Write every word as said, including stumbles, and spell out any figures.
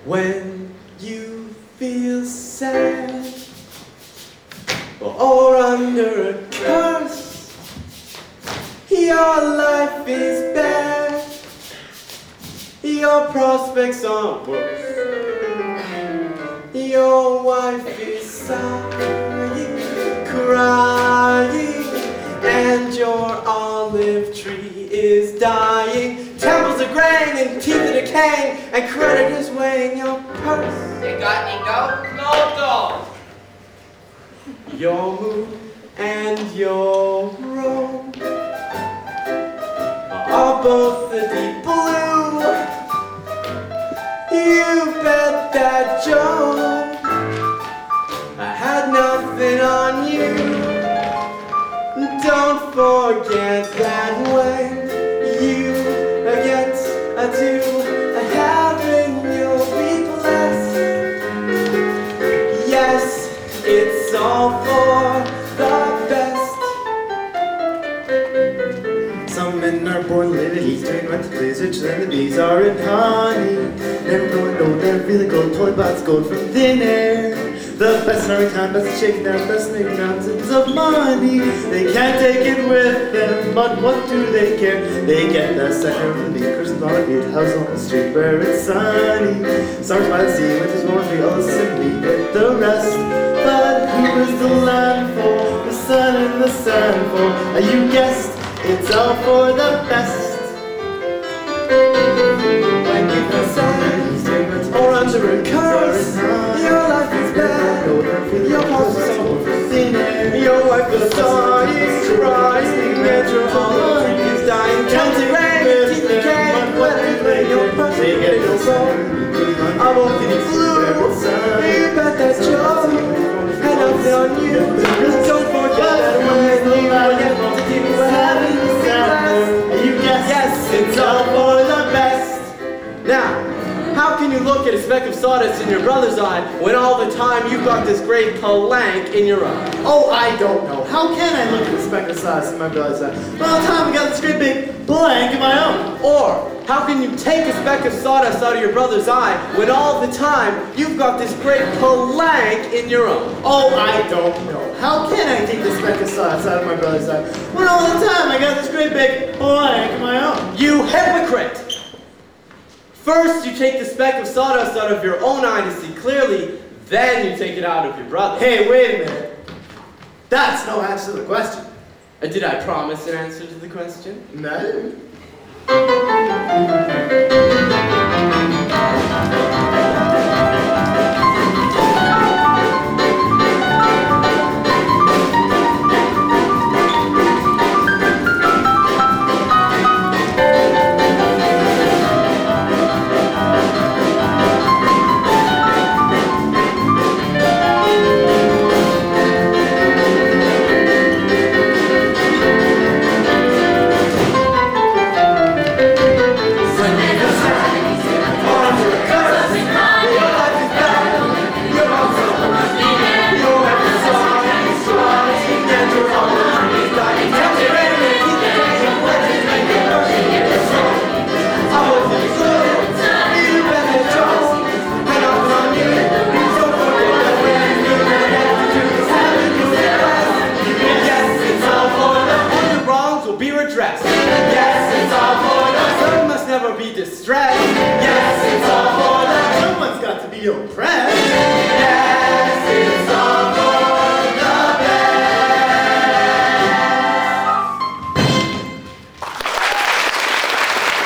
When you feel sad or under a curse, your life is bad, your prospects are worse, your wife is sighing, crying, and your olive tree is dying. Temples are graying and teeth are decaying, and creditors weighing your purse. You got any goat? No dog. Your moon and your road are both the deep blue. You bet that Joe had nothing on you. Don't forget that when you get to heaven, you'll be blessed. Yes, it's all for the best. Some men are born little Eastern, went to blizzards, and the bees are in honey. Never going to know they're really gold, toy bots gold from thin air. The best in every time, best shaking down, best making mountains of money. They can't take it with them, but what do they care? They get the center of the beakers and all a big house on the street where it's sunny. Summers by the sea, winters warm, we all simply get the rest. But who is the land for? The sun and the sand for? Uh, you guessed, it's all for the best. When you feel sad or under a curse, your life is bad, your house is over, your wife is sighing, crying, and your olive is dying. Counting rain, teeth decaying, weathering your purse and your soul. I'm all feeling blue. You bet that Joe had nothing on you. Don't forget that when you forget to keep heaven, You guessed, yes, it's all for the best. now, how can you look at a speck of sawdust in your brother's eye when all the time you've got this great palanque in your eye? Oh, I don't know. How can I look at the speck of sawdust in my brother's eye? Well, all the time I got this great big blank in my own. Or, how can you take a speck of sawdust out of your brother's eye when all the time you've got this great palanque in your own? Oh, I don't know. How can I take the speck of sawdust out of my brother's eye when all the time I got this great big blank in my own? You hypocrite! First, you take the speck of sawdust out of your own eye to see clearly, then you take it out of your brother. Hey, wait a minute. That's no answer to the question. Uh, Did I promise an answer to the question? No.